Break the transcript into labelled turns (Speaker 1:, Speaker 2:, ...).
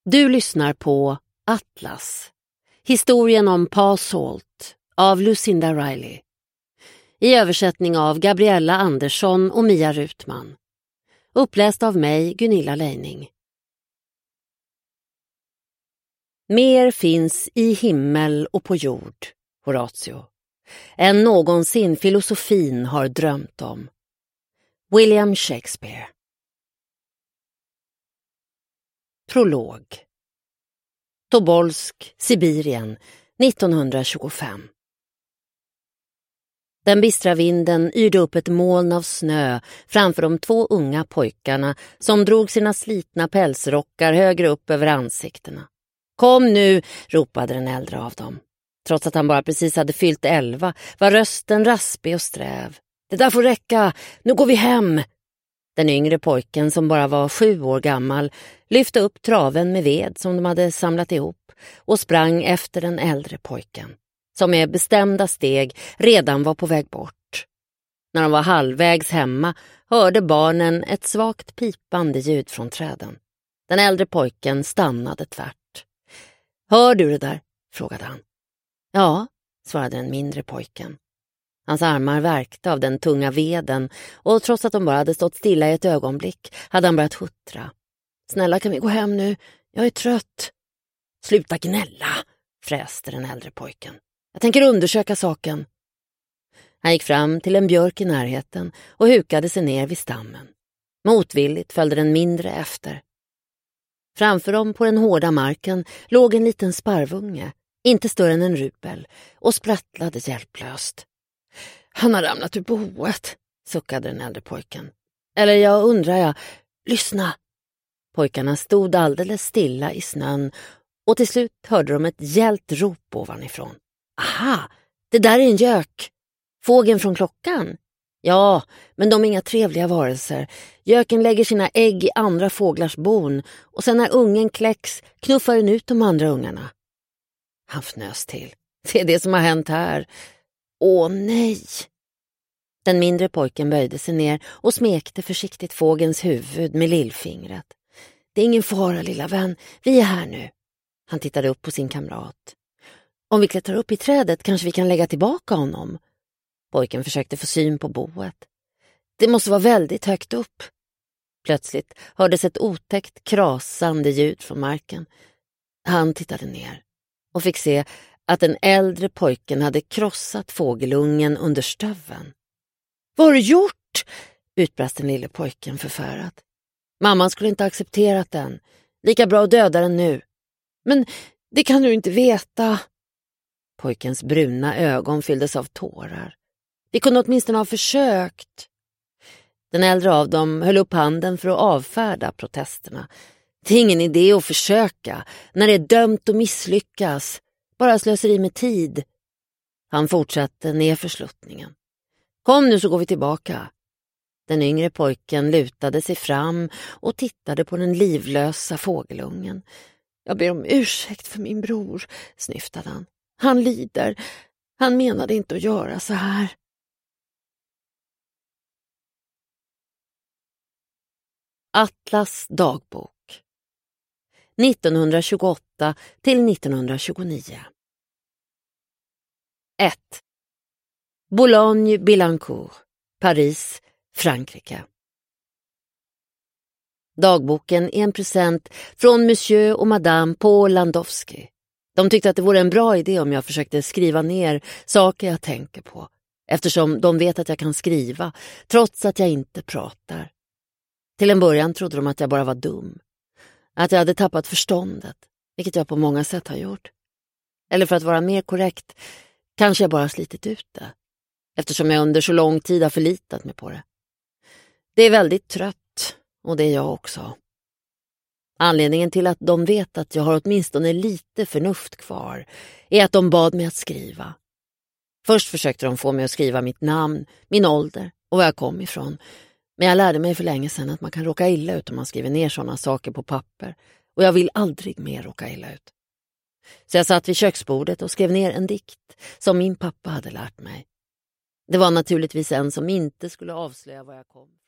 Speaker 1: Du lyssnar på Atlas. Historien om Paul Salt av Lucinda Riley. I översättning av Gabriella Andersson och Mia Rutman. Uppläst av mig, Gunilla Leining. Mer finns i himmel och på jord, Horatio, än någonsin filosofin har drömt om. William Shakespeare. Prolog. Tobolsk, Sibirien, 1925. Den bistra vinden yrde upp ett moln av snö framför de två unga pojkarna som drog sina slitna pälsrockar högre upp över ansiktena. Kom nu, ropade den äldre av dem. Trots att han bara precis hade fyllt 11 var rösten raspig och sträv. Det där får räcka, nu går vi hem. Den yngre pojken, som bara var 7 år gammal, lyfte upp traven med ved som de hade samlat ihop och sprang efter den äldre pojken, som med bestämda steg redan var på väg bort. När de var halvvägs hemma hörde barnen ett svagt pipande ljud från träden. Den äldre pojken stannade tvärt. Hör du det där? Frågade han. Ja, svarade den mindre pojken. Hans armar värkte av den tunga veden och trots att de bara hade stått stilla i ett ögonblick hade han börjat huttra. Snälla, kan vi gå hem nu? Jag är trött. Sluta gnälla, fräste den äldre pojken. Jag tänker undersöka saken. Han gick fram till en björk i närheten och hukade sig ner vid stammen. Motvilligt följde den mindre efter. Framför dem på den hårda marken låg en liten sparvunge, inte större än en rupel, och sprattlade hjälplöst. Han har ramlat ur boet, suckade den äldre pojken. Eller jag undrar. Lyssna. Pojkarna stod alldeles stilla i snön och till slut hörde de ett gällt rop ovanifrån. Aha, det där är en gök. Fågeln från klockan? Ja, men de är inga trevliga varelser. Göken lägger sina ägg i andra fåglars bon och sen när ungen kläcks knuffar den ut de andra ungarna. Han fnös till. Det är det som har hänt här. Åh nej! Den mindre pojken böjde sig ner och smekte försiktigt fågens huvud med lillfingret. Det är ingen fara, lilla vän. Vi är här nu. Han tittade upp på sin kamrat. Om vi klättrar upp i trädet kanske vi kan lägga tillbaka honom. Pojken försökte få syn på boet. Det måste vara väldigt högt upp. Plötsligt hördes ett otäckt krasande ljud från marken. Han tittade ner och fick se att den äldre pojken hade krossat fågelungen under stöven. Vad har du gjort? Utbrast den lille pojken förfärat. Mamman skulle inte accepterat den. Lika bra att döda den nu. Men det kan du inte veta. Pojkens bruna ögon fylldes av tårar. Vi kunde åtminstone ha försökt. Den äldre av dem höll upp handen för att avfärda protesterna. Det är ingen idé att försöka när det är dömt att misslyckas. Bara slöseri med tid. Han fortsatte ner för sluttningen. Kom nu så går vi tillbaka. Den yngre pojken lutade sig fram och tittade på den livlösa fågelungen. Jag ber om ursäkt för min bror, snyftade han. Han lider. Han menade inte att göra så här. Atlas dagbok 1928 till 1929. 1. Boulogne-Billancourt, Paris, Frankrike. Dagboken är en present från Monsieur och Madame Paul Landowski. De tyckte att det vore en bra idé om jag försökte skriva ner saker jag tänker på, eftersom de vet att jag kan skriva, trots att jag inte pratar. Till en början trodde de att jag bara var dum. Att jag hade tappat förståndet, vilket jag på många sätt har gjort. Eller för att vara mer korrekt, kanske jag bara slitit ut det. Eftersom jag under så lång tid har förlitat mig på det. Det är väldigt trött, och det är jag också. Anledningen till att de vet att jag har åtminstone lite förnuft kvar är att de bad mig att skriva. Först försökte de få mig att skriva mitt namn, min ålder och var jag kom ifrån. Men jag lärde mig för länge sedan att man kan råka illa ut om man skriver ner sådana saker på papper. Och jag vill aldrig mer råka illa ut. Så jag satt vid köksbordet och skrev ner en dikt som min pappa hade lärt mig. Det var naturligtvis en som inte skulle avslöja var jag kom.